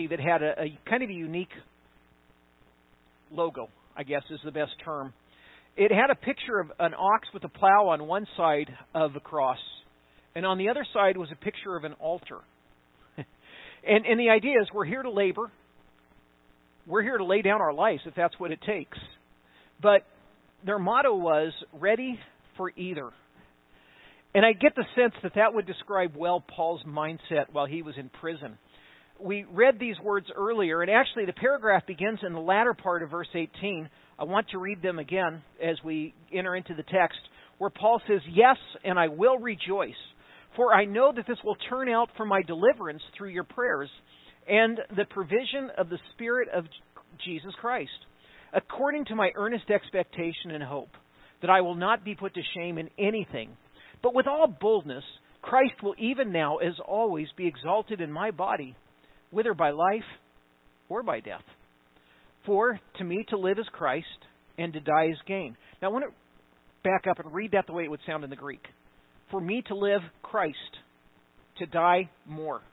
that had a kind of a unique logo, I guess is the best term. It had a picture of an ox with a plow on one side of the cross, and on the other side was a picture of an altar. And the idea is we're here to labor. We're here to lay down our lives if that's what it takes. But their motto was, ready for either. And I get the sense that that would describe well Paul's mindset while he was in prison. We read these words earlier, and actually the paragraph begins in the latter part of verse 18. I want to read them again as we enter into the text, where Paul says, yes, and I will rejoice, for I know that this will turn out for my deliverance through your prayers and the provision of the Spirit of Jesus Christ, according to my earnest expectation and hope, that I will not be put to shame in anything, but with all boldness, Christ will even now, as always, be exalted in my body, whether by life or by death. For to me to live is Christ, and to die is gain. Now I want to back up and read that the way it would sound in the Greek. For me to live, Christ. To die, more.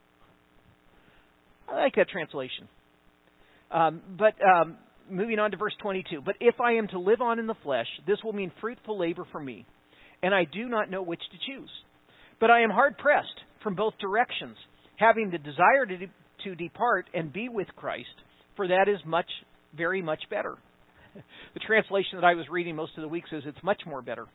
I like that translation. But moving on to verse 22. But if I am to live on in the flesh, this will mean fruitful labor for me, and I do not know which to choose. But I am hard-pressed from both directions, having the desire to depart and be with Christ, for that is very much better. The translation that I was reading most of the week says it's much more better.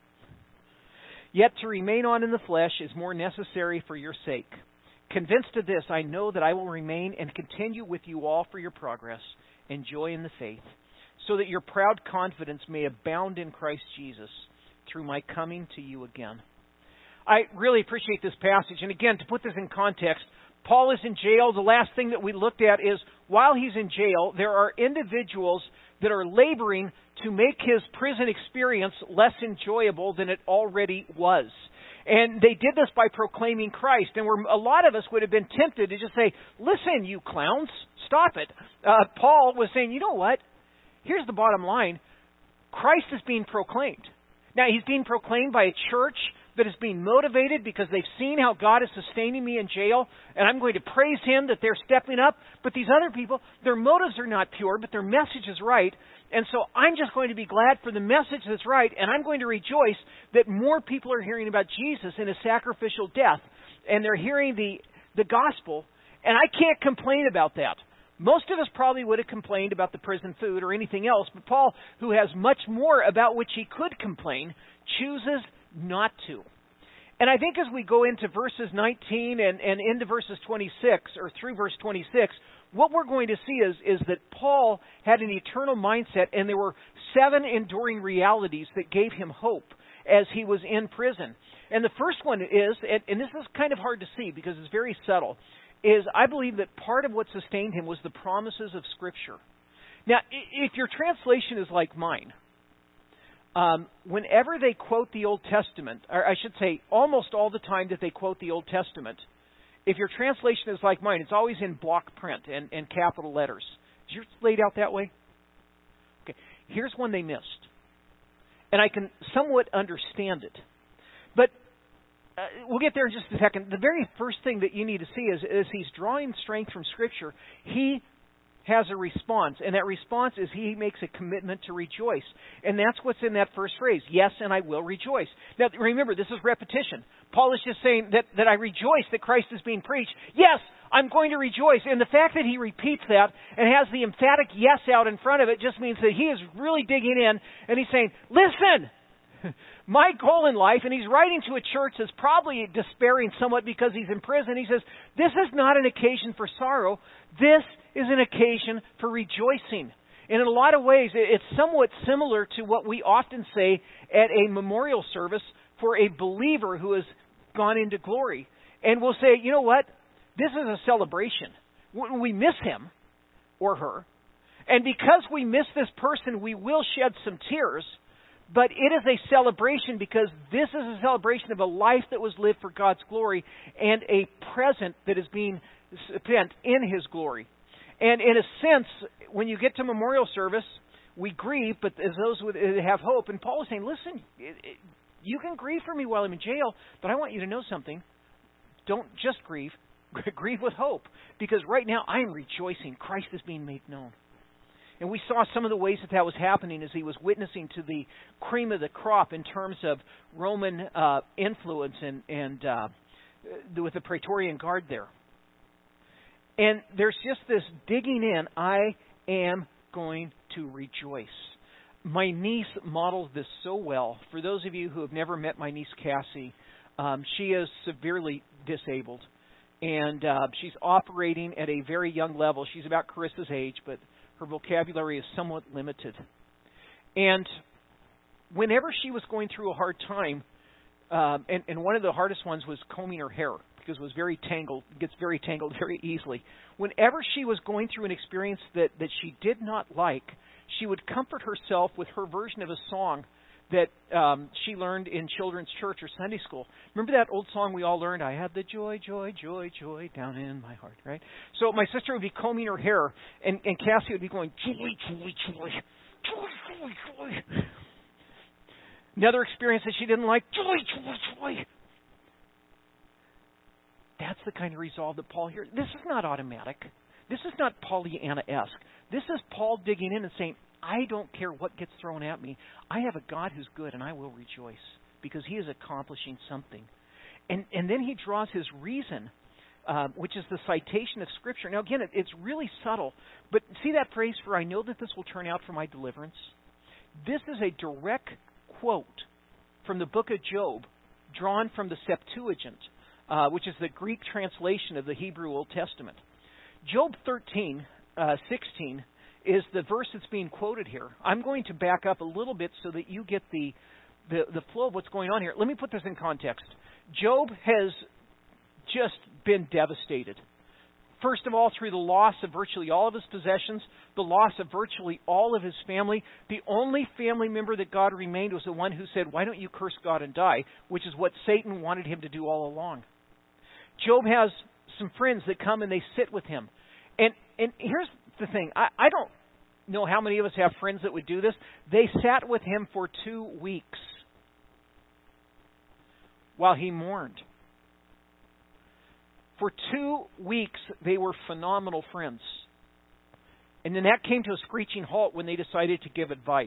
Yet to remain on in the flesh is more necessary for your sake. Convinced of this, I know that I will remain and continue with you all for your progress and joy in the faith, so that your proud confidence may abound in Christ Jesus through my coming to you again. I really appreciate this passage. And again, to put this in context, Paul is in jail. The last thing that we looked at is while he's in jail, there are individuals that are laboring to make his prison experience less enjoyable than it already was. And they did this by proclaiming Christ. And a lot of us would have been tempted to just say, listen, you clowns, stop it. Paul was saying, you know what? Here's the bottom line. Christ is being proclaimed. Now, he's being proclaimed by a church that is being motivated because they've seen how God is sustaining me in jail, and I'm going to praise Him that they're stepping up. But these other people, their motives are not pure, but their message is right. And so I'm just going to be glad for the message that's right, and I'm going to rejoice that more people are hearing about Jesus and His sacrificial death, and they're hearing the gospel, and I can't complain about that. Most of us probably would have complained about the prison food or anything else, but Paul, who has much more about which he could complain, chooses not to. And I think as we go into verses 19 and into verses 26, or through verse 26, what we're going to see is that Paul had an eternal mindset, and there were 7 enduring realities that gave him hope as he was in prison. And the first one is, and this is kind of hard to see because it's very subtle, is I believe that part of what sustained him was the promises of Scripture. Now, if your translation is like mine, whenever they quote the Old Testament, or I should say almost all the time that they quote the Old Testament, if your translation is like mine, it's always in block print and capital letters. Is yours laid out that way? Okay. Here's one they missed. And I can somewhat understand it. But we'll get there in just a second. The very first thing that you need to see is he's drawing strength from Scripture. He has a response, and that response is he makes a commitment to rejoice. And that's what's in that first phrase, yes, and I will rejoice. Now, remember, this is repetition. Paul is just saying that I rejoice that Christ is being preached. Yes, I'm going to rejoice. And the fact that he repeats that and has the emphatic yes out in front of it just means that he is really digging in, and he's saying, listen, my goal in life, and he's writing to a church that's probably despairing somewhat because he's in prison. He says, this is not an occasion for sorrow. This is an occasion for rejoicing. And in a lot of ways, it's somewhat similar to what we often say at a memorial service for a believer who has gone into glory. And we'll say, you know what? This is a celebration. We miss him or her. And because we miss this person, we will shed some tears. But it is a celebration because this is a celebration of a life that was lived for God's glory and a present that is being spent in His glory. And in a sense, when you get to memorial service, we grieve, but as those would have hope. And Paul is saying, listen, you can grieve for me while I'm in jail, but I want you to know something. Don't just grieve, grieve with hope, because right now I am rejoicing. Christ is being made known. And we saw some of the ways that that was happening as he was witnessing to the cream of the crop in terms of Roman influence and with the Praetorian Guard there. And there's just this digging in, I am going to rejoice. My niece models this so well. For those of you who have never met my niece Cassie, she is severely disabled. And she's operating at a very young level. She's about Carissa's age, but her vocabulary is somewhat limited. And whenever she was going through a hard time, and one of the hardest ones was combing her hair, because it was very tangled, gets very tangled very easily. Whenever she was going through an experience that she did not like, she would comfort herself with her version of a song that she learned in children's church or Sunday school. Remember that old song we all learned? I had the joy, joy, joy, joy down in my heart, right? So my sister would be combing her hair, and Cassie would be going, joy, joy, joy, joy, joy, joy. Another experience that she didn't like, joy, joy, joy. That's the kind of resolve that Paul hears. This is not automatic. This is not Pollyanna-esque. This is Paul digging in and saying, I don't care what gets thrown at me. I have a God who's good, and I will rejoice because he is accomplishing something. And then he draws his reason, which is the citation of Scripture. Now, again, it's really subtle. But see that phrase, for I know that this will turn out for my deliverance? This is a direct quote from the book of Job, drawn from the Septuagint, which is the Greek translation of the Hebrew Old Testament. Job 13:16 is the verse that's being quoted here. I'm going to back up a little bit so that you get the flow of what's going on here. Let me put this in context. Job has just been devastated. First of all, through the loss of virtually all of his possessions, the loss of virtually all of his family. The only family member that God remained was the one who said, why don't you curse God and die? Which is what Satan wanted him to do all along. Job has some friends that come and they sit with him. And here's the thing. I don't know how many of us have friends that would do this. They sat with him for 2 weeks while he mourned. For 2 weeks, they were phenomenal friends. And then that came to a screeching halt when they decided to give advice.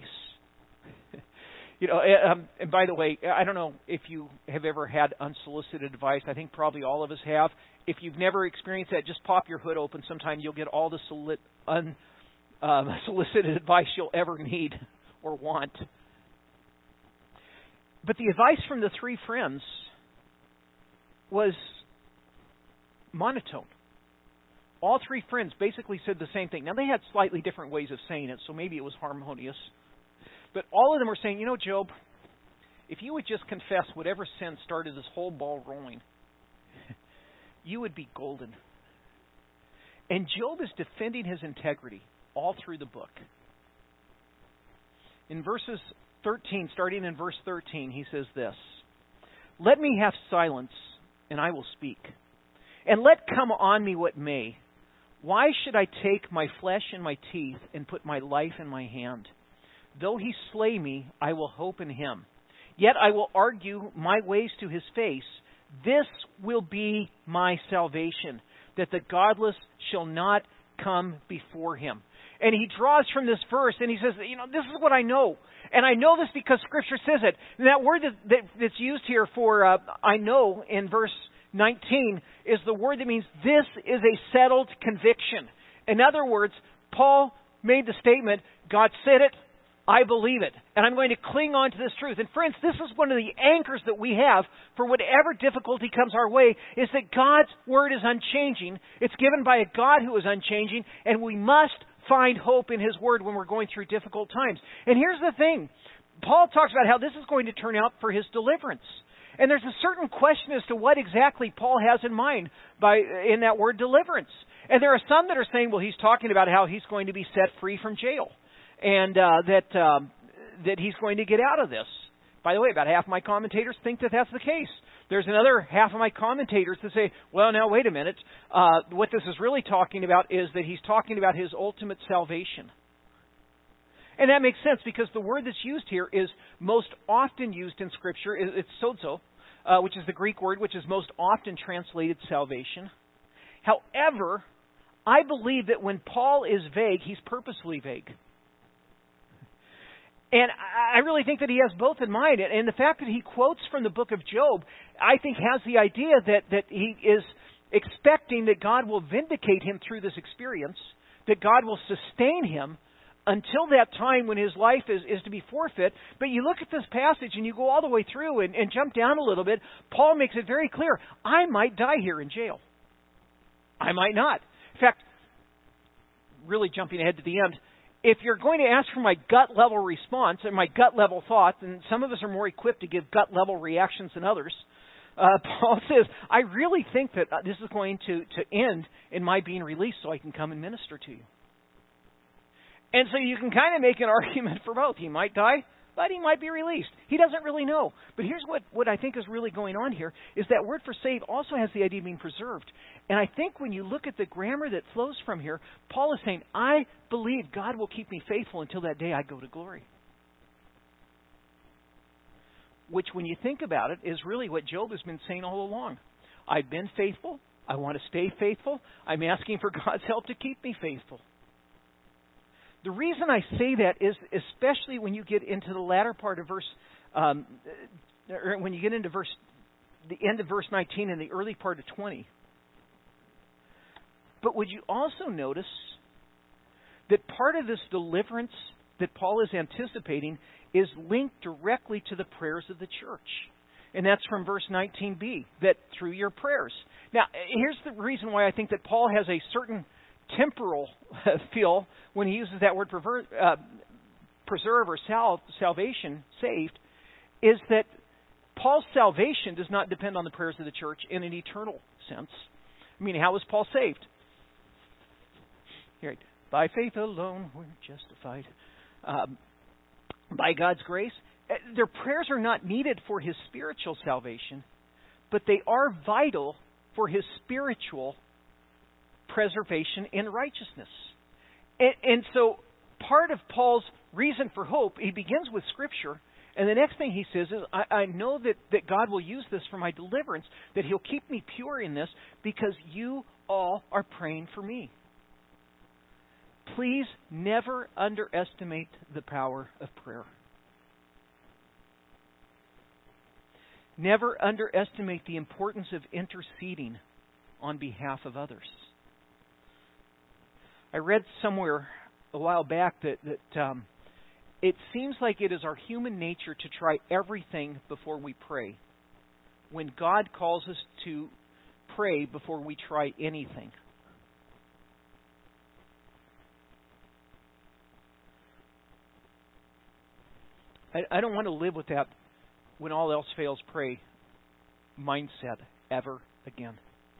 And by the way, I don't know if you have ever had unsolicited advice. I think probably all of us have. If you've never experienced that, just pop your hood open. Sometime you'll get all the unsolicited advice you'll ever need or want. But the advice from the 3 friends was monotone. All 3 friends basically said the same thing. Now, they had slightly different ways of saying it, so maybe it was harmonious. But all of them were saying, Job, if you would just confess whatever sin started this whole ball rolling, you would be golden. And Job is defending his integrity all through the book. In verses 13, starting in verse 13, he says this, let me have silence, and I will speak. And let come on me what may. Why should I take my flesh in my teeth and put my life in my hand? Though he slay me, I will hope in him. Yet I will argue my ways to his face. This will be my salvation, that the godless shall not come before him. And he draws from this verse, and he says, this is what I know. And I know this because Scripture says it. And that word that's used here for I know in verse 19 is the word that means this is a settled conviction. In other words, Paul made the statement, God said it, I believe it, and I'm going to cling on to this truth. And friends, this is one of the anchors that we have for whatever difficulty comes our way, is that God's Word is unchanging. It's given by a God who is unchanging, and we must find hope in His Word when we're going through difficult times. And here's the thing. Paul talks about how this is going to turn out for his deliverance. And there's a certain question as to what exactly Paul has in mind in that word deliverance. And there are some that are saying, well, he's talking about how he's going to be set free from jail. And that he's going to get out of this. By the way, about half of my commentators think that that's the case. There's another half of my commentators that say, well, now, wait a minute. What this is really talking about is that he's talking about his ultimate salvation. And that makes sense because the word that's used here is most often used in Scripture. It's sozo, which is the Greek word which is most often translated salvation. However, I believe that when Paul is vague, he's purposely vague. And I really think that he has both in mind. And the fact that he quotes from the book of Job, I think has the idea that he is expecting that God will vindicate him through this experience, that God will sustain him until that time when his life is to be forfeit. But you look at this passage and you go all the way through and jump down a little bit. Paul makes it very clear, I might die here in jail. I might not. In fact, really jumping ahead to the end, if you're going to ask for my gut level response and my gut level thoughts, and some of us are more equipped to give gut level reactions than others, Paul says, I really think that this is going to end in my being released so I can come and minister to you. And so you can kind of make an argument for both. He might die, but he might be released. He doesn't really know. But here's what I think is really going on here, is that word for save also has the idea of being preserved. And I think when you look at the grammar that flows from here, Paul is saying, I believe God will keep me faithful until that day I go to glory. Which, when you think about it, is really what Job has been saying all along. I've been faithful. I want to stay faithful. I'm asking for God's help to keep me faithful. The reason I say that is especially when you get into the latter part of when you get into the end of verse 19 and the early part of 20. But would you also notice that part of this deliverance that Paul is anticipating is linked directly to the prayers of the church. And that's from verse 19b, that through your prayers. Now, here's the reason why I think that Paul has a certain temporal feel when he uses that word preserve or salvation, saved, is that Paul's salvation does not depend on the prayers of the church in an eternal sense. I mean, how was Paul saved? Here, by faith alone we're justified. By God's grace. Their prayers are not needed for his spiritual salvation, but they are vital for his spiritual preservation in righteousness. And so part of Paul's reason for hope, he begins with Scripture, and the next thing he says is, I know that God will use this for my deliverance, that he'll keep me pure in this because you all are praying for me. Please never underestimate the power of prayer. Never underestimate the importance of interceding on behalf of others. I read somewhere a while back that it seems like it is our human nature to try everything before we pray, when God calls us to pray before we try anything. I don't want to live with that when all else fails, pray mindset ever again.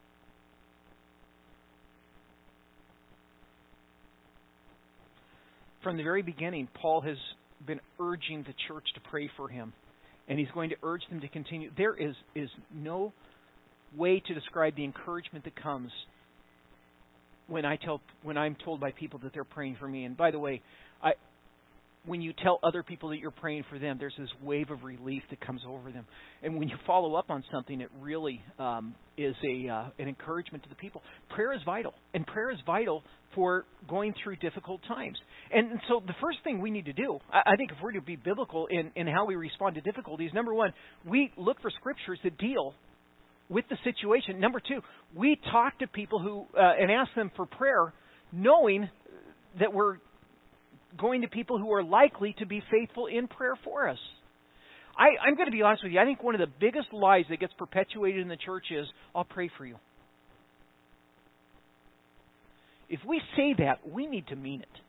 From the very beginning, Paul has been urging the church to pray for him, and he's going to urge them to continue. There is no way to describe the encouragement that comes when I'm told by people that they're praying for me. And by the way, when you tell other people that you're praying for them, there's this wave of relief that comes over them. And when you follow up on something, it really is an encouragement to the people. Prayer is vital, and prayer is vital for going through difficult times. And so the first thing we need to do, I think if we're to be biblical in how we respond to difficulties, number one, we look for scriptures that deal with the situation. Number two, we talk to people who and ask them for prayer, knowing that we're going to people who are likely to be faithful in prayer for us. I'm going to be honest with you. I think one of the biggest lies that gets perpetuated in the church is, I'll pray for you. If we say that, we need to mean it.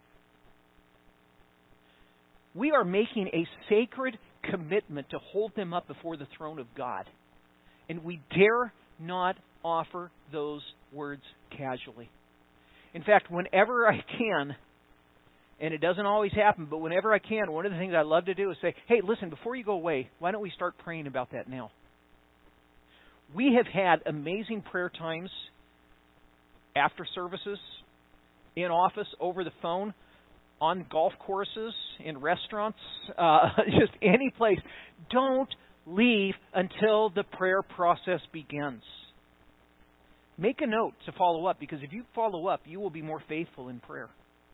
We are making a sacred commitment to hold them up before the throne of God. And we dare not offer those words casually. In fact, whenever I can, and it doesn't always happen, but whenever I can, one of the things I love to do is say, hey, listen, before you go away, why don't we start praying about that now? We have had amazing prayer times after services, in office, over the phone, on golf courses, in restaurants, just any place. Don't leave until the prayer process begins. Make a note to follow up, because if you follow up, you will be more faithful in prayer.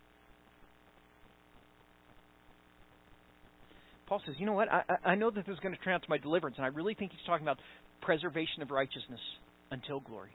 Paul says, you know what? I know that this is going to turn out to my deliverance, and I really think he's talking about preservation of righteousness until glory.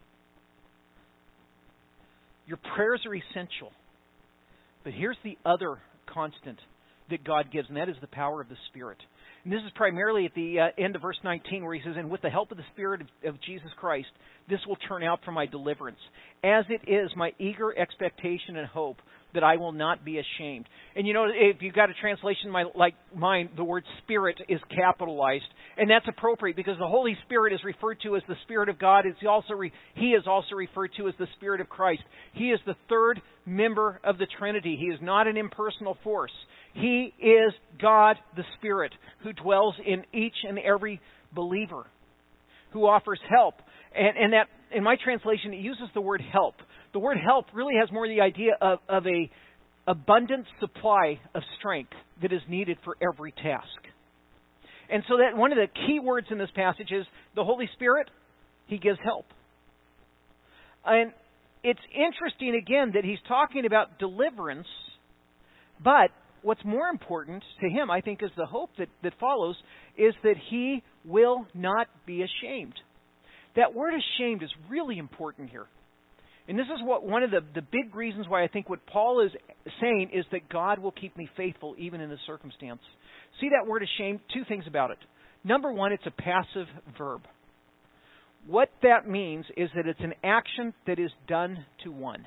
Your prayers are essential. But here's the other constant that God gives, and that is the power of the Spirit. And this is primarily at the end of verse 19, where he says, and with the help of the Spirit of Jesus Christ, this will turn out for my deliverance, as it is my eager expectation and hope that I will not be ashamed. And you know, if you've got a translation like mine, the word Spirit is capitalized. And that's appropriate, because the Holy Spirit is referred to as the Spirit of God. He is also referred to as the Spirit of Christ. He is the third member of the Trinity. He is not an impersonal force. He is God the Spirit, who dwells in each and every believer, who offers help. And that, in my translation, it uses the word help. The word help really has more the idea of a abundant supply of strength that is needed for every task. And so that one of the key words in this passage is the Holy Spirit. He gives help. And it's interesting, again, that he's talking about deliverance, but what's more important to him, I think, is the hope that follows, is that he will not be ashamed. That word ashamed is really important here. And this is what one of the big reasons why I think what Paul is saying is that God will keep me faithful even in this circumstance. See that word ashamed? Two things about it. Number one, it's a passive verb. What that means is that it's an action that is done to one.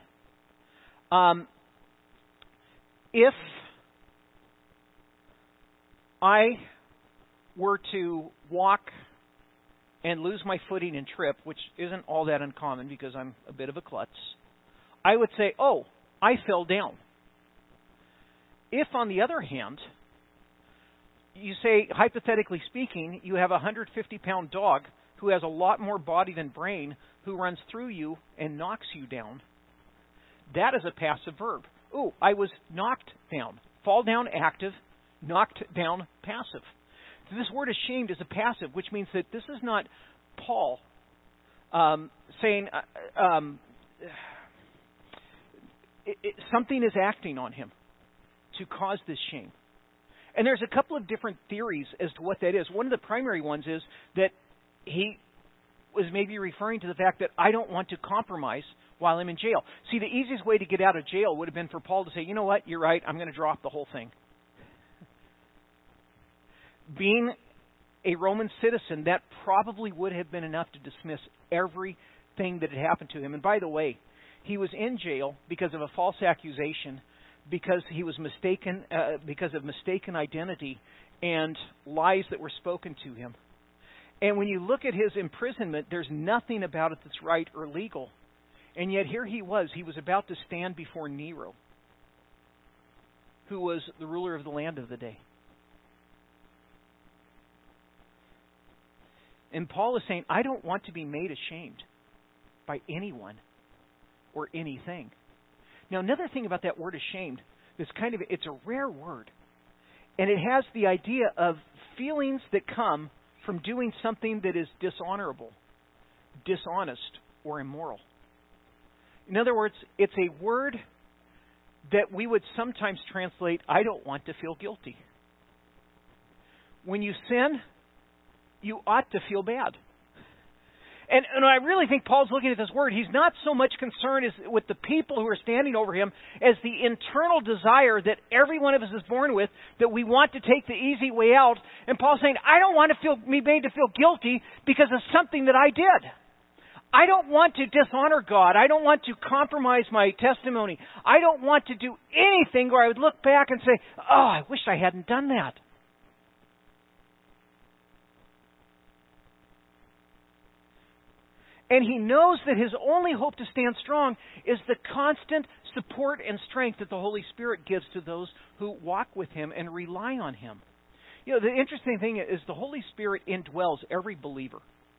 If I were to walk and lose my footing and trip, which isn't all that uncommon because I'm a bit of a klutz, I would say, oh, I fell down. If, on the other hand, you say, hypothetically speaking, you have a 150-pound dog who has a lot more body than brain, who runs through you and knocks you down, that is a passive verb. Oh, I was knocked down. Fall down, active. Knocked down, passive. So this word ashamed is a passive, which means that this is not Paul saying something is acting on him to cause this shame. And there's a couple of different theories as to what that is. One of the primary ones is that he was maybe referring to the fact that I don't want to compromise while I'm in jail. See, the easiest way to get out of jail would have been for Paul to say, you know what, you're right, I'm going to drop the whole thing. Being a Roman citizen, that probably would have been enough to dismiss everything that had happened to him. And by the way, he was in jail because of a false accusation, because he was mistaken, because of mistaken identity and lies that were spoken to him. And when you look at his imprisonment, there's nothing about it that's right or legal. And yet here he was about to stand before Nero, who was the ruler of the land of the day. And Paul is saying, I don't want to be made ashamed by anyone or anything. Now, another thing about that word ashamed, it's a rare word. And it has the idea of feelings that come from doing something that is dishonorable, dishonest, or immoral. In other words, it's a word that we would sometimes translate, I don't want to feel guilty. When you sin, you ought to feel bad. And I really think Paul's looking at this word. He's not so much concerned with the people who are standing over him as the internal desire that every one of us is born with, that we want to take the easy way out. And Paul's saying, I don't want to be made to feel guilty because of something that I did. I don't want to dishonor God. I don't want to compromise my testimony. I don't want to do anything where I would look back and say, oh, I wish I hadn't done that. And he knows that his only hope to stand strong is the constant support and strength that the Holy Spirit gives to those who walk with him and rely on him. You know, the interesting thing is the Holy Spirit indwells every believer.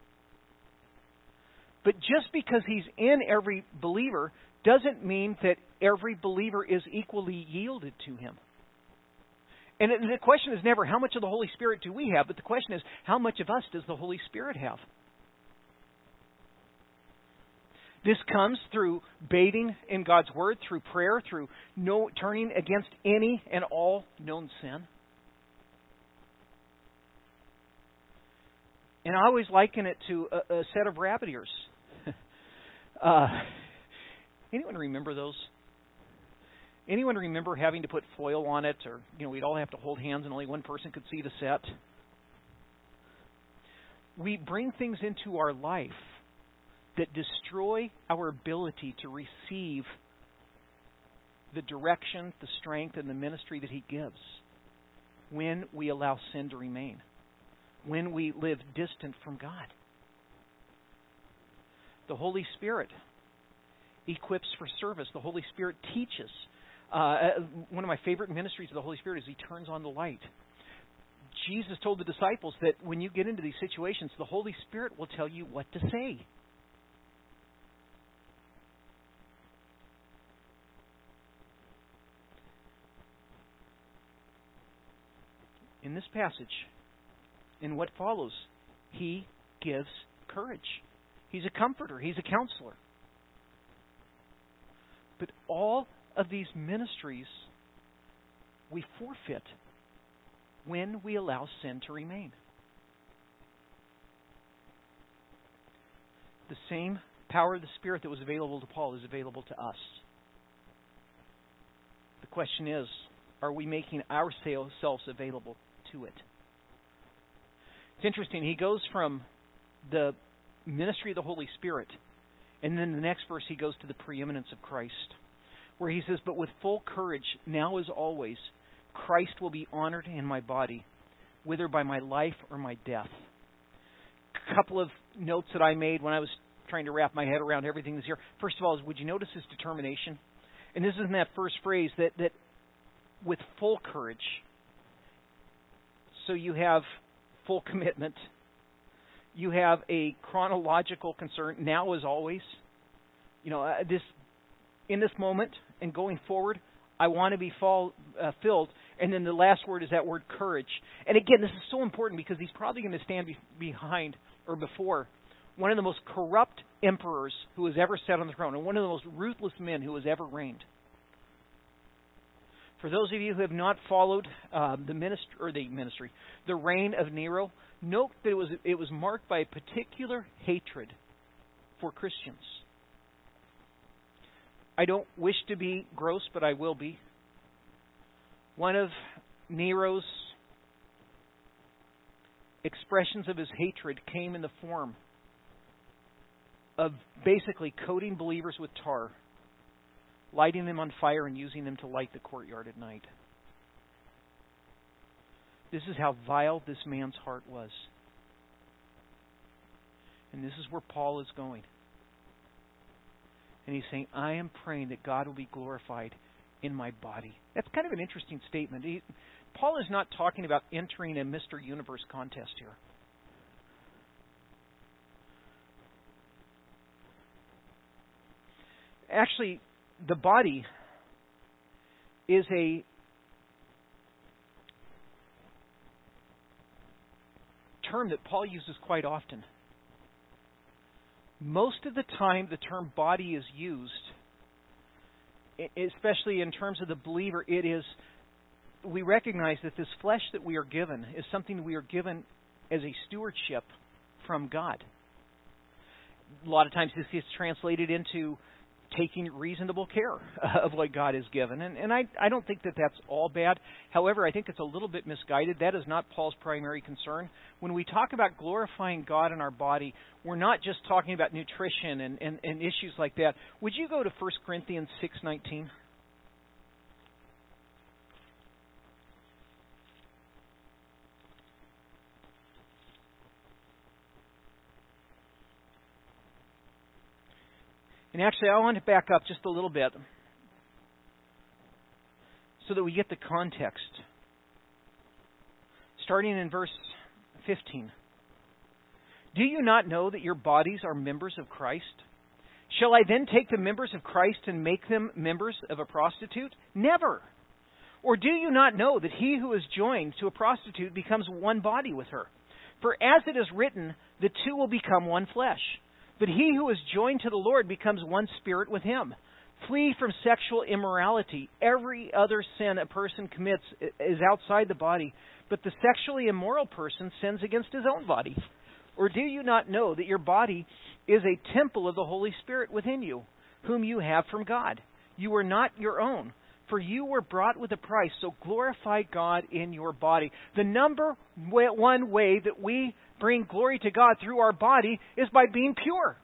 But just because he's in every believer doesn't mean that every believer is equally yielded to him. And the question is never how much of the Holy Spirit do we have, but the question is how much of us does the Holy Spirit have? This comes through bathing in God's Word, through prayer, through turning against any and all known sin. And I always liken it to a set of rabbit ears. Anyone remember those? Anyone remember having to put foil on it, or we'd all have to hold hands and only one person could see the set? We bring things into our life that destroy our ability to receive the direction, the strength, and the ministry that He gives when we allow sin to remain, when we live distant from God. The Holy Spirit equips for service. The Holy Spirit teaches. One of my favorite ministries of the Holy Spirit is He turns on the light. Jesus told the disciples that when you get into these situations, the Holy Spirit will tell you what to say. In this passage, in what follows, He gives courage. He's a comforter. He's a counselor. But all of these ministries we forfeit when we allow sin to remain. The same power of the Spirit that was available to Paul is available to us. The question is, are we making ourselves available to it? It's interesting. He goes from the ministry of the Holy Spirit, and then the next verse he goes to the preeminence of Christ, where he says, "But with full courage, now as always, Christ will be honored in my body, whether by my life or my death." A couple of notes that I made when I was trying to wrap my head around everything this year. First of all, would you notice his determination? And this is in that first phrase, that with full courage. So you have full commitment. You have a chronological concern, now as always. In this moment and going forward, I want to be filled. And then the last word is that word courage. And again, this is so important because he's probably going to stand behind or before one of the most corrupt emperors who has ever sat on the throne, and one of the most ruthless men who has ever reigned. For those of you who have not followed the reign of Nero, note that it was marked by a particular hatred for Christians. I don't wish to be gross, but I will be. One of Nero's expressions of his hatred came in the form of basically coating believers with tar, lighting them on fire, and using them to light the courtyard at night. This is how vile this man's heart was. And this is where Paul is going. And he's saying, I am praying that God will be glorified in my body. That's kind of an interesting statement. Paul is not talking about entering a Mr. Universe contest here. Actually, the body is a term that Paul uses quite often. Most of the time the term body is used, especially in terms of the believer, we recognize that this flesh that we are given is something we are given as a stewardship from God. A lot of times this is translated into taking reasonable care of what God has given. And I don't think that that's all bad. However, I think it's a little bit misguided. That is not Paul's primary concern. When we talk about glorifying God in our body, we're not just talking about nutrition and issues like that. Would you go to 1 Corinthians 6:19? And actually, I want to back up just a little bit so that we get the context. Starting in verse 15. Do you not know that your bodies are members of Christ? Shall I then take the members of Christ and make them members of a prostitute? Never. Or do you not know that he who is joined to a prostitute becomes one body with her? For as it is written, the two will become one flesh. But he who is joined to the Lord becomes one spirit with him. Flee from sexual immorality. Every other sin a person commits is outside the body, but the sexually immoral person sins against his own body. Or do you not know that your body is a temple of the Holy Spirit within you, whom you have from God? You are not your own, for you were bought with a price, so glorify God in your body. The number one way that we bring glory to God through our body is by being pure.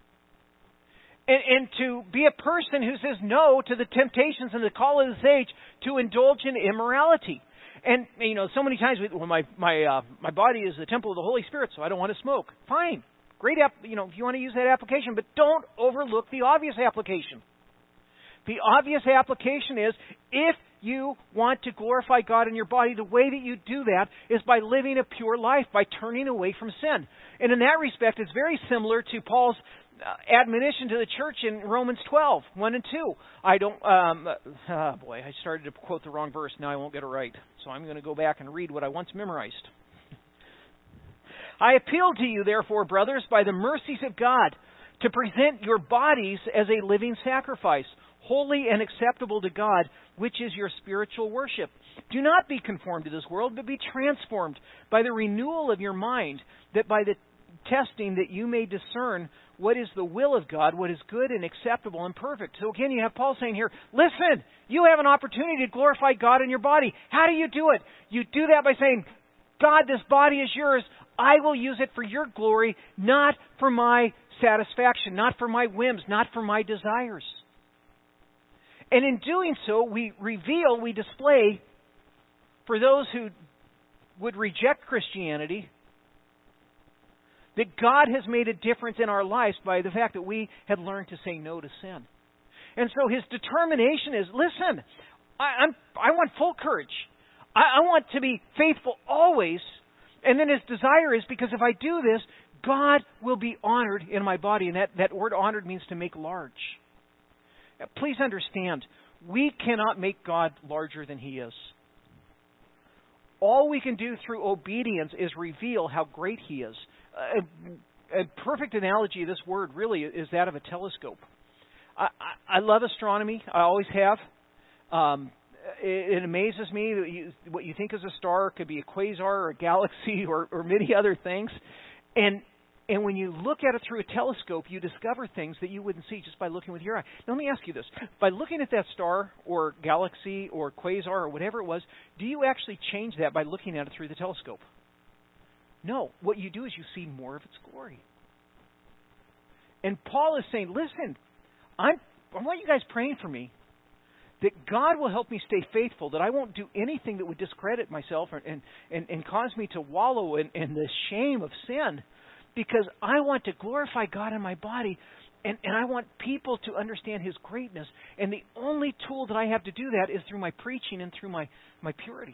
And to be a person who says no to the temptations and the call of this age to indulge in immorality. And, so many times, my body is the temple of the Holy Spirit, so I don't want to smoke. Fine. Great, if you want to use that application, but don't overlook the obvious application. The obvious application is, if you want to glorify God in your body, the way that you do that is by living a pure life, by turning away from sin. And in that respect, it's very similar to Paul's admonition to the church in Romans 12, 1 and 2. I started to quote the wrong verse. Now I won't get it right. So I'm going to go back and read what I once memorized. I appeal to you, therefore, brothers, by the mercies of God, to present your bodies as a living sacrifice, holy and acceptable to God, which is your spiritual worship. Do not be conformed to this world, but be transformed by the renewal of your mind, that by the testing that you may discern what is the will of God, what is good and acceptable and perfect. So again, you have Paul saying here, listen, you have an opportunity to glorify God in your body. How do you do it? You do that by saying, God, this body is yours. I will use it for your glory, not for my satisfaction, not for my whims, not for my desires. And in doing so, we display, for those who would reject Christianity, that God has made a difference in our lives by the fact that we have learned to say no to sin. And so his determination is, listen, I want full courage. I want to be faithful always. And then his desire is, because if I do this, God will be honored in my body. And that word honored means to make large. Now, please understand, we cannot make God larger than he is. All we can do through obedience is reveal how great he is. A perfect analogy of this word really is that of a telescope. I love astronomy. I always have. It amazes me that what you think is a star could be a quasar or a galaxy or many other things. And when you look at it through a telescope, you discover things that you wouldn't see just by looking with your eye. Now, let me ask you this. By looking at that star or galaxy or quasar or whatever it was, do you actually change that by looking at it through the telescope? No. What you do is you see more of its glory. And Paul is saying, listen, I want you guys praying for me that God will help me stay faithful, that I won't do anything that would discredit myself and cause me to wallow in the shame of sin, because I want to glorify God in my body, and I want people to understand his greatness. And the only tool that I have to do that is through my preaching and through my purity.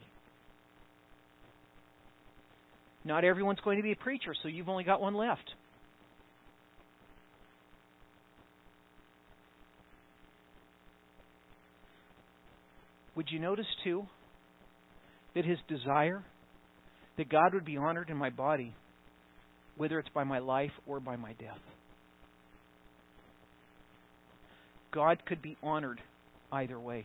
Not everyone's going to be a preacher, so you've only got one left. Would you notice, too, that his desire that God would be honored in my body, whether it's by my life or by my death? God could be honored either way.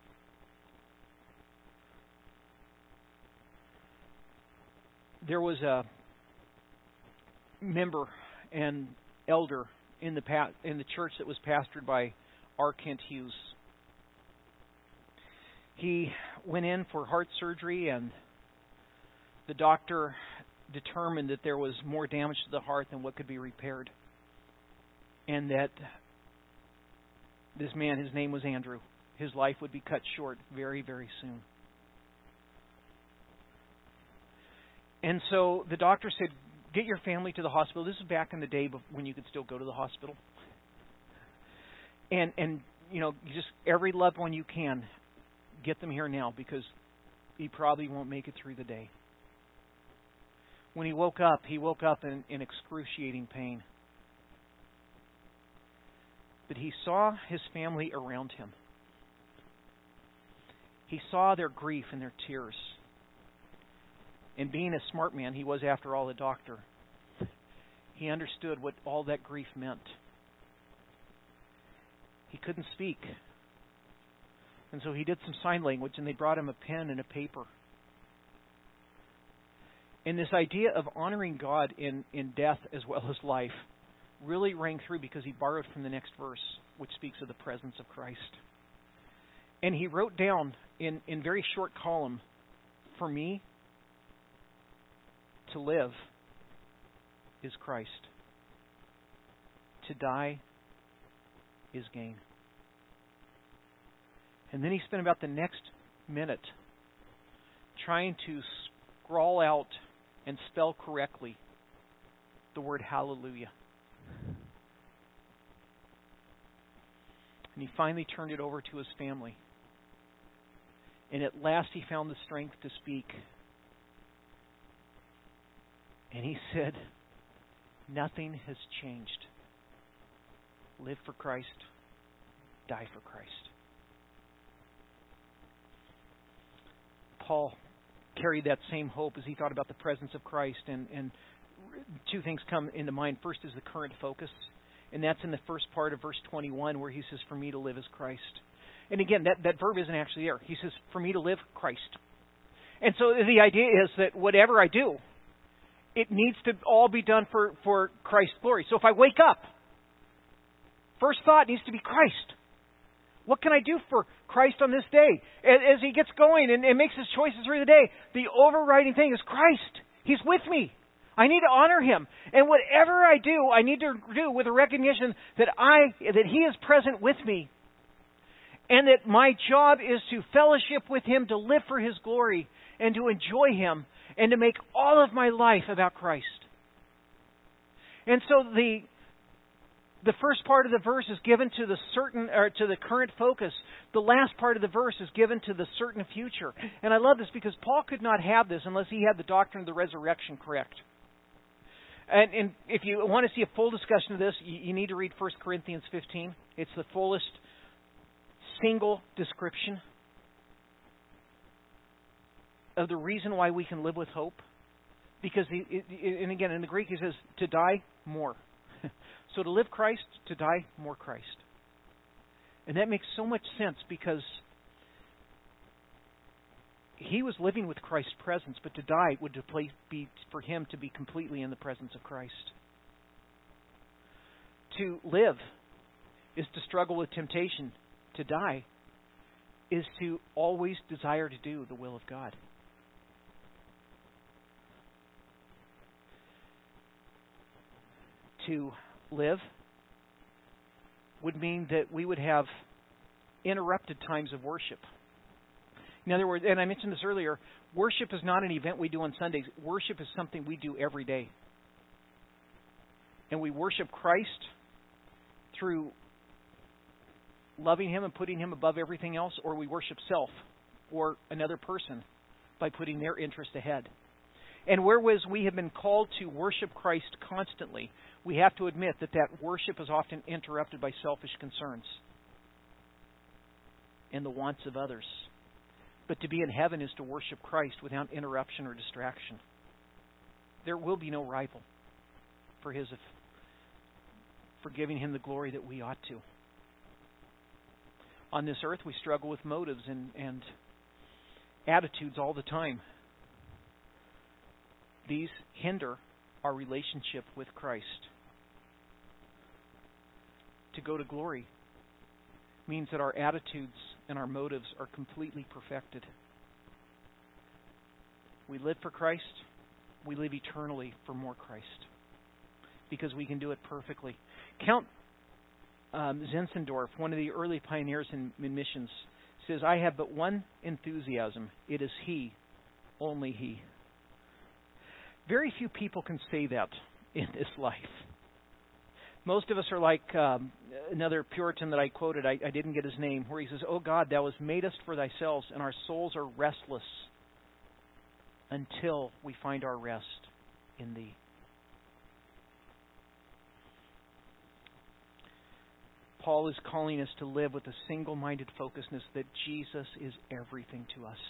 There was a member and elder in the church that was pastored by R. Kent Hughes. He went in for heart surgery, and the doctor determined that there was more damage to the heart than what could be repaired. And that this man, his name was Andrew, his life would be cut short very, very soon. And so the doctor said, get your family to the hospital. This is back in the day when you could still go to the hospital. And just every loved one you can, get them here now, because he probably won't make it through the day. When he woke up in excruciating pain. But he saw his family around him. He saw their grief and their tears. And being a smart man, he was, after all, a doctor. he understood what all that grief meant. He couldn't speak. And so he did some sign language, and they brought him a pen and a paper. And this idea of honoring God in death as well as life really rang through because he borrowed from the next verse, which speaks of the presence of Christ. And he wrote down in very short column, for me, to live is Christ. To die is gain. And then he spent about the next minute trying to scrawl out and spell correctly the word hallelujah. And he finally turned it over to his family. And at last he found the strength to speak. And he said, nothing has changed. Live for Christ, die for Christ. Paul carried that same hope as he thought about the presence of Christ. And two things come into mind. First is the current focus. And that's in the first part of verse 21 where he says, for me to live is Christ. And again, that verb isn't actually there. He says, for me to live, Christ. And so the idea is that whatever I do, it needs to all be done for Christ's glory. So if I wake up, first thought needs to be Christ. What can I do for Christ on this day? As he gets going and makes his choices through the day, the overriding thing is Christ. He's with me. I need to honor him. And whatever I do, I need to do with a recognition that he is present with me. And that my job is to fellowship with him, to live for his glory, and to enjoy him, and to make all of my life about Christ. And so the first part of the verse is given to the current focus. The last part of the verse is given to the certain future. And I love this because Paul could not have this unless he had the doctrine of the resurrection correct. And if you want to see a full discussion of this, you need to read 1 Corinthians 15. It's the fullest single description of the reason why we can live with hope. Because, and again, in the Greek he says, to die more. So to live Christ, to die more Christ. And that makes so much sense because he was living with Christ's presence, but to die would be for him to be completely in the presence of Christ. To live is to struggle with temptation. To die is to always desire to do the will of God. To live would mean that we would have interrupted times of worship. In other words, and I mentioned this earlier, worship is not an event we do on Sundays. Worship is something we do every day. And we worship Christ through loving him and putting him above everything else, or we worship self or another person by putting their interest ahead. And whereas we have been called to worship Christ constantly, we have to admit that worship is often interrupted by selfish concerns and the wants of others. But to be in heaven is to worship Christ without interruption or distraction. There will be no rival for giving him the glory that we ought to. On this earth, we struggle with motives and attitudes all the time. These hinder our relationship with Christ. To go to glory means that our attitudes and our motives are completely perfected. We live for Christ. We live eternally for more Christ. Because we can do it perfectly. Count Zinzendorf, one of the early pioneers in missions, says, I have but one enthusiasm. It is he, only he. Very few people can say that in this life. Most of us are like another Puritan that I quoted, I didn't get his name, where he says, O God, thou hast made us for thyself, and our souls are restless until we find our rest in thee. Paul is calling us to live with a single-minded focusness that Jesus is everything to us.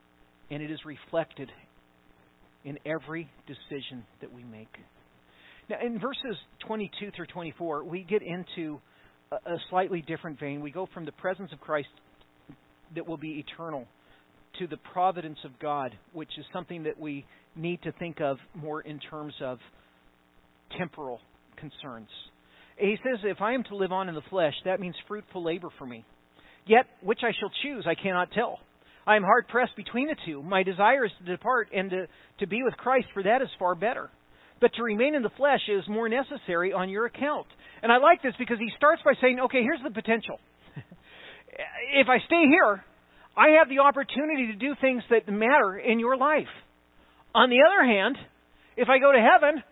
And it is reflected in every decision that we make. Now, in verses 22 through 24, we get into a slightly different vein. We go from the presence of Christ that will be eternal to the providence of God, which is something that we need to think of more in terms of temporal concerns. He says, if I am to live on in the flesh, that means fruitful labor for me. Yet, which I shall choose, I cannot tell. I am hard-pressed between the two. My desire is to depart and to be with Christ, for that is far better. But to remain in the flesh is more necessary on your account. And I like this because he starts by saying, okay, here's the potential. If I stay here, I have the opportunity to do things that matter in your life. On the other hand, if I go to heaven,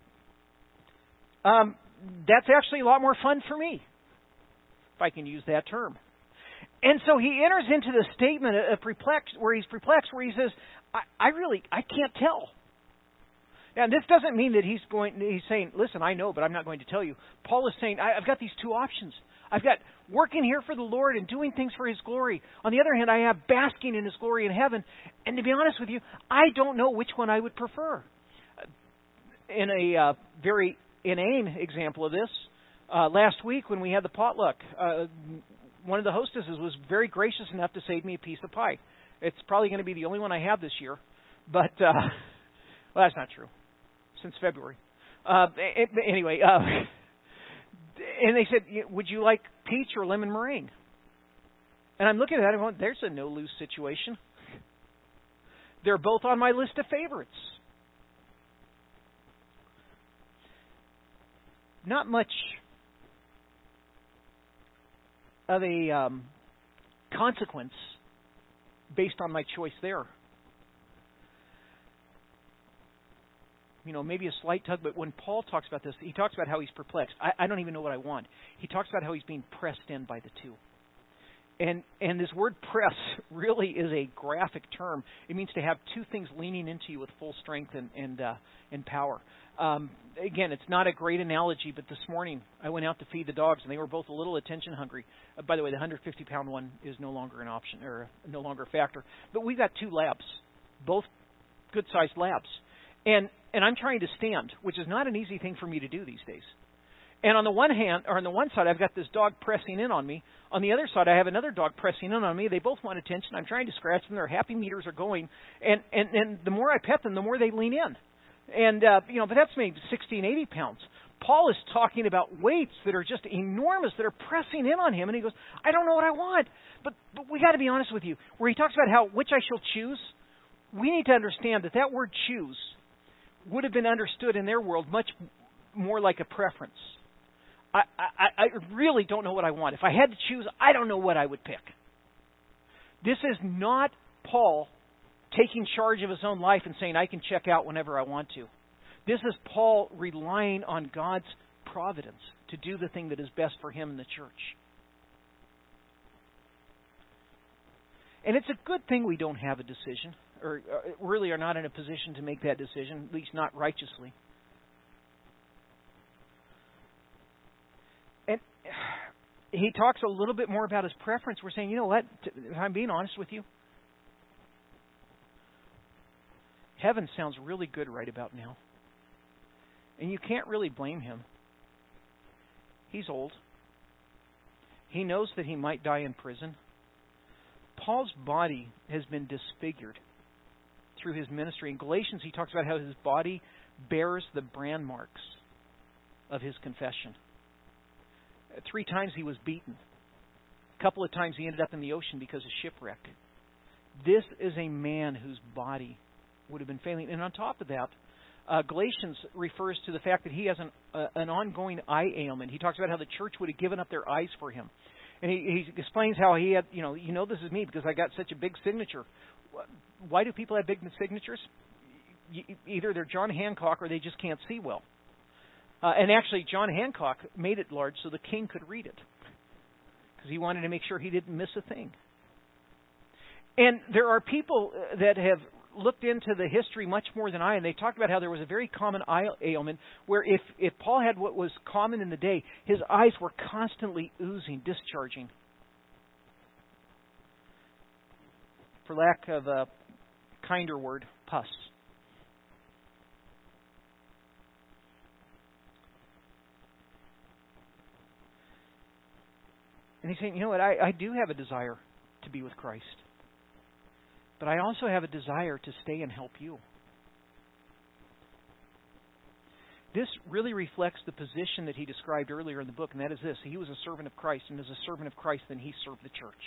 that's actually a lot more fun for me, if I can use that term. And so he enters into the statement of where he's perplexed, where he says, I can't tell. Now, this doesn't mean that he's saying, listen, I know, but I'm not going to tell you. Paul is saying, I've got these two options. I've got working here for the Lord and doing things for His glory. On the other hand, I have basking in His glory in heaven. And to be honest with you, I don't know which one I would prefer. In a very inane example of this, last week when we had the potluck, one of the hostesses was very gracious enough to save me a piece of pie. It's probably going to be the only one I have this year. But, well, that's not true. Since February. Anyway, and they said, would you like peach or lemon meringue? And I'm looking at that and going, there's a no-lose situation. They're both on my list of favorites. Not much of a consequence based on my choice there. Maybe a slight tug, but when Paul talks about this, he talks about how he's perplexed. I don't even know what I want. He talks about how he's being pressed in by the two. And this word press really is a graphic term. It means to have two things leaning into you with full strength and power. Again, it's not a great analogy, but this morning I went out to feed the dogs, and they were both a little attention hungry. By the way, the 150-pound one is no longer an option, or no longer a factor. But we've got two labs, both good-sized labs. And I'm trying to stand, which is not an easy thing for me to do these days. And on the one hand, or on the one side, I've got this dog pressing in on me. On the other side, I have another dog pressing in on me. They both want attention. I'm trying to scratch them. Their happy meters are going. And the more I pet them, the more they lean in. And, but that's maybe 60 and 80 pounds. Paul is talking about weights that are just enormous, that are pressing in on him. And he goes, I don't know what I want. But we got to be honest with you. Where he talks about which I shall choose, we need to understand that word choose would have been understood in their world much more like a preference. I really don't know what I want. If I had to choose, I don't know what I would pick. This is not Paul taking charge of his own life and saying, I can check out whenever I want to. This is Paul relying on God's providence to do the thing that is best for him and the church. And it's a good thing we don't have a decision, or really are not in a position to make that decision, at least not righteously. And he talks a little bit more about his preference. We're saying, you know what, if I'm being honest with you, heaven sounds really good right about now. And you can't really blame him. He's old. He knows that he might die in prison. Paul's body has been disfigured through his ministry. In Galatians, he talks about how his body bears the brand marks of his confession. 3 times he was beaten. A couple of times he ended up in the ocean because of shipwreck. This is a man whose body would have been failing. And on top of that, Galatians refers to the fact that he has an ongoing eye ailment. He talks about how the church would have given up their eyes for him. And he explains how he had, this is me because I got such a big signature. Why do people have big signatures? Either they're John Hancock or they just can't see well. And actually, John Hancock made it large so the king could read it because he wanted to make sure he didn't miss a thing. And there are people that have looked into the history much more than I, and they talked about how there was a very common eye ailment where if Paul had what was common in the day, his eyes were constantly oozing, discharging. For lack of a kinder word, pus. And he's saying, you know what, I do have a desire to be with Christ. But I also have a desire to stay and help you. This really reflects the position that he described earlier in the book, and that is this. He was a servant of Christ, and as a servant of Christ, then he served the church.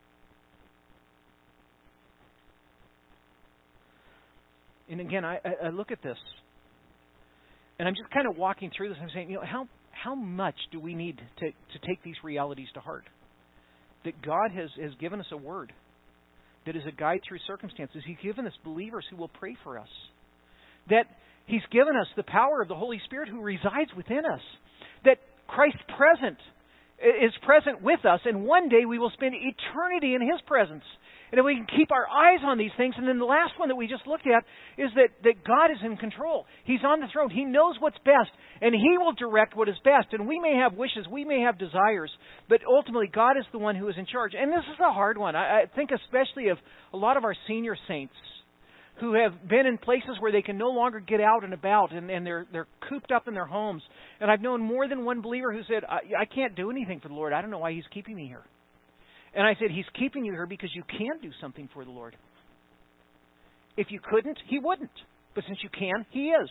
And again, I look at this, and I'm just kind of walking through this. I'm saying, you know, how much do we need to take these realities to heart? That God has given us a word that is a guide through circumstances. He's given us believers who will pray for us. That He's given us the power of the Holy Spirit who resides within us. That Christ is present with us, and one day we will spend eternity in His presence. And if we can keep our eyes on these things, and then the last one that we just looked at is that God is in control. He's on the throne. He knows what's best, and He will direct what is best. And we may have wishes, we may have desires, but ultimately God is the one who is in charge. And this is a hard one. I think especially of a lot of our senior saints who have been in places where they can no longer get out and about, and they're cooped up in their homes. And I've known more than one believer who said, I can't do anything for the Lord. I don't know why He's keeping me here. And I said, He's keeping you here because you can do something for the Lord. If you couldn't, He wouldn't. But since you can, He is.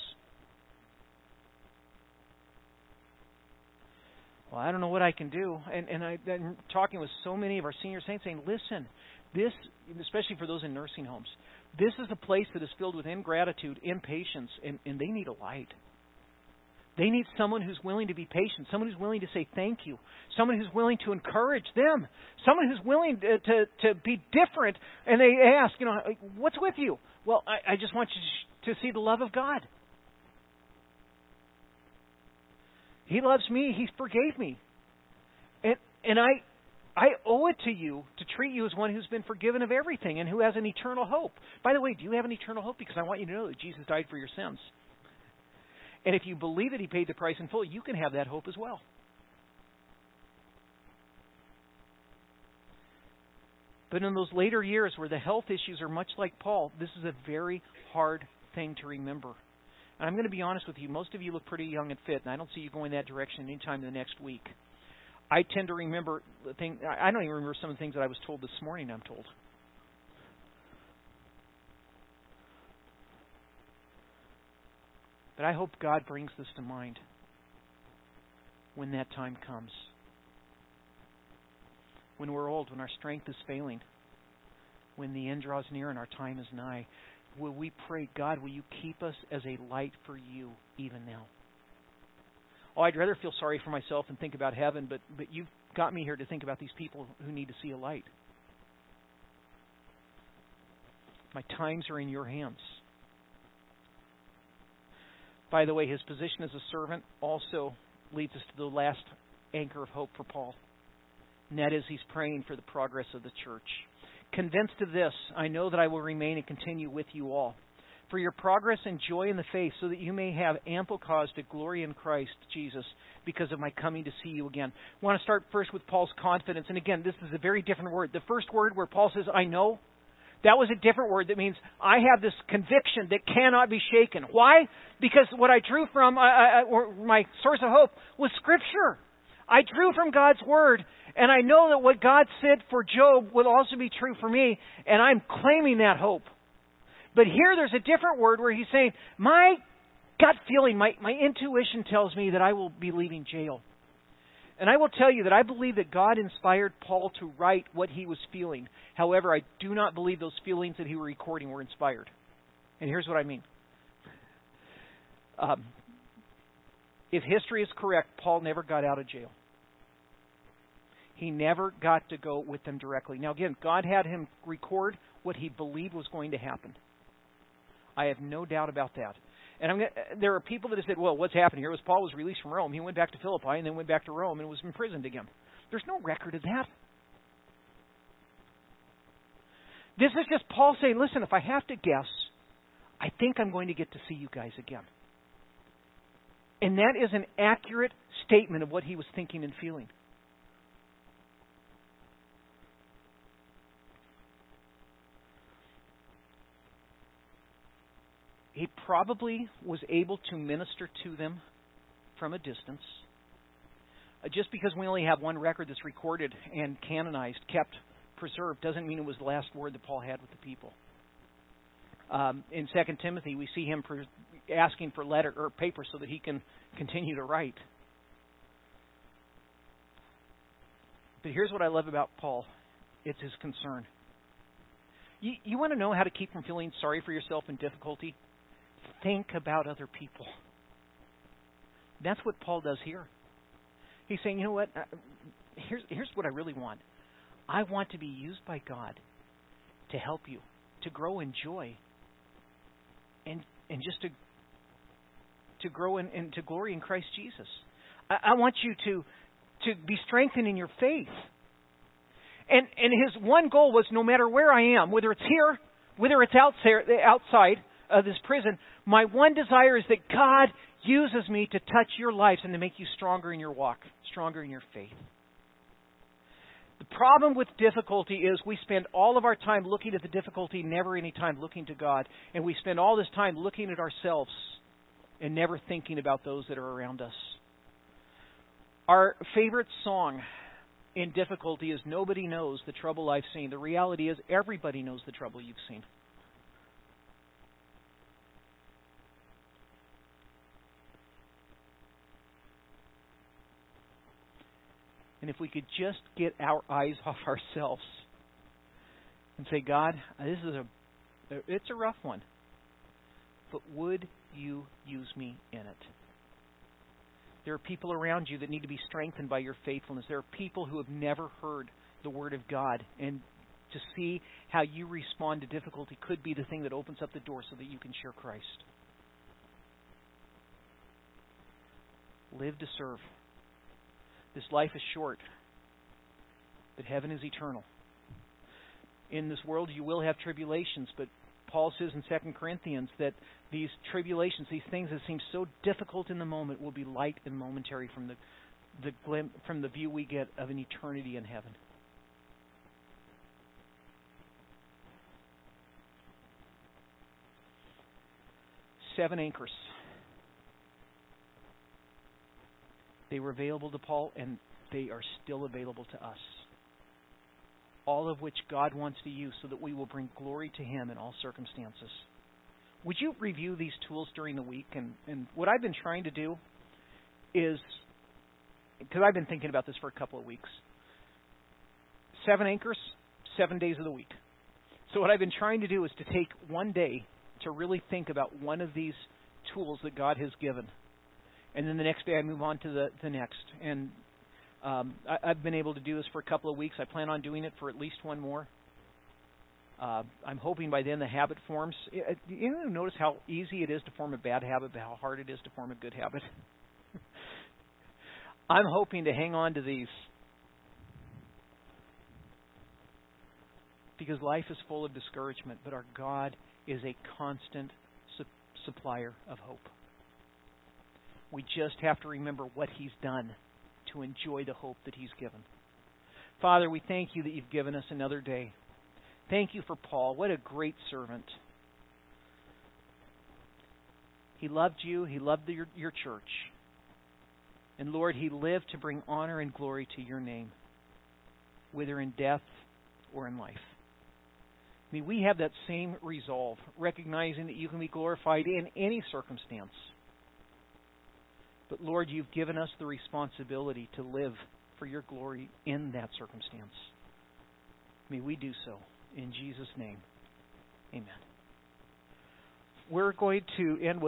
Well, I don't know what I can do. And I'm talking with so many of our senior saints saying, listen, this, especially for those in nursing homes, this is a place that is filled with ingratitude, impatience, and they need a light. They need someone who's willing to be patient, someone who's willing to say thank you, someone who's willing to encourage them, someone who's willing to be different. And they ask, you know, what's with you? Well, I just want you to see the love of God. He loves me. He forgave me. And I owe it to you to treat you as one who's been forgiven of everything and who has an eternal hope. By the way, do you have an eternal hope? Because I want you to know that Jesus died for your sins. And if you believe that He paid the price in full, you can have that hope as well. But in those later years where the health issues are much like Paul, this is a very hard thing to remember. And I'm going to be honest with you, most of you look pretty young and fit, and I don't see you going that direction anytime in the next week. I tend to remember the thing. I don't even remember some of the things that I was told this morning, I'm told. But I hope God brings this to mind when that time comes. When we're old, when our strength is failing, when the end draws near and our time is nigh, will we pray, God, will you keep us as a light for you even now? Oh, I'd rather feel sorry for myself and think about heaven, but you've got me here to think about these people who need to see a light. My times are in your hands. By the way, his position as a servant also leads us to the last anchor of hope for Paul. And that is, he's praying for the progress of the church. Convinced of this, I know that I will remain and continue with you all, for your progress and joy in the faith, so that you may have ample cause to glory in Christ Jesus because of my coming to see you again. I want to start first with Paul's confidence. And again, this is a very different word. The first word where Paul says, I know, that was a different word that means I have this conviction that cannot be shaken. Why? Because what I drew from, or my source of hope, was Scripture. I drew from God's Word, and I know that what God said for Job would also be true for me, and I'm claiming that hope. But here there's a different word where he's saying, my gut feeling, my intuition tells me that I will be leaving jail. And I will tell you that I believe that God inspired Paul to write what he was feeling. However, I do not believe those feelings that he was recording were inspired. And here's what I mean. If history is correct, Paul never got out of jail. He never got to go with them directly. Now again, God had him record what he believed was going to happen. I have no doubt about that. And there are people that have said, well, what's happened here was Paul was released from Rome. He went back to Philippi and then went back to Rome and was imprisoned again. There's no record of that. This is just Paul saying, listen, if I have to guess, I think I'm going to get to see you guys again. And that is an accurate statement of what he was thinking and feeling. He probably was able to minister to them from a distance. Just because we only have one record that's recorded and canonized, kept, preserved, doesn't mean it was the last word that Paul had with the people. In 2 Timothy, we see him asking for letter or paper so that he can continue to write. But here's what I love about Paul. It's his concern. You want to know how to keep from feeling sorry for yourself in difficulty? Think about other people. That's what Paul does here. He's saying, you know what? Here's what I really want. I want to be used by God to help you, to grow in joy, and just to grow into glory in Christ Jesus. I want you to be strengthened in your faith. And his one goal was, no matter where I am, whether it's here, whether it's outside of this prison, my one desire is that God uses me to touch your lives and to make you stronger in your walk, stronger in your faith. The problem with difficulty is we spend all of our time looking at the difficulty, never any time looking to God. And we spend all this time looking at ourselves and never thinking about those that are around us. Our favorite song in difficulty is "Nobody Knows the Trouble I've Seen." The reality is everybody knows the trouble you've seen. And if we could just get our eyes off ourselves and say, God, it's a rough one, but would you use me in it? There are people around you that need to be strengthened by your faithfulness. There are people who have never heard the Word of God. And to see how you respond to difficulty could be the thing that opens up the door so that you can share Christ. Live to serve. This life is short, but heaven is eternal. In this world you will have tribulations, but Paul says in 2 Corinthians that these tribulations, these things that seem so difficult in the moment, will be light and momentary from the view we get of an eternity in heaven. Seven anchors. They were available to Paul, and they are still available to us. All of which God wants to use so that we will bring glory to Him in all circumstances. Would you review these tools during the week? And what I've been trying to do is, because I've been thinking about this for a couple of weeks, 7 anchors, 7 days of the week. So what I've been trying to do is to take one day to really think about one of these tools that God has given. And then the next day I move on to the next. And I've been able to do this for a couple of weeks. I plan on doing it for at least one more. I'm hoping by then the habit forms. You notice how easy it is to form a bad habit, but how hard it is to form a good habit? I'm hoping to hang on to these. Because life is full of discouragement, but our God is a constant supplier of hope. We just have to remember what He's done to enjoy the hope that He's given. Father, we thank You that You've given us another day. Thank You for Paul. What a great servant. He loved You. He loved Your church. And Lord, he lived to bring honor and glory to Your name, whether in death or in life. May we have that same resolve, recognizing that You can be glorified in any circumstance. But Lord, You've given us the responsibility to live for Your glory in that circumstance. May we do so. In Jesus' name, amen. We're going to end with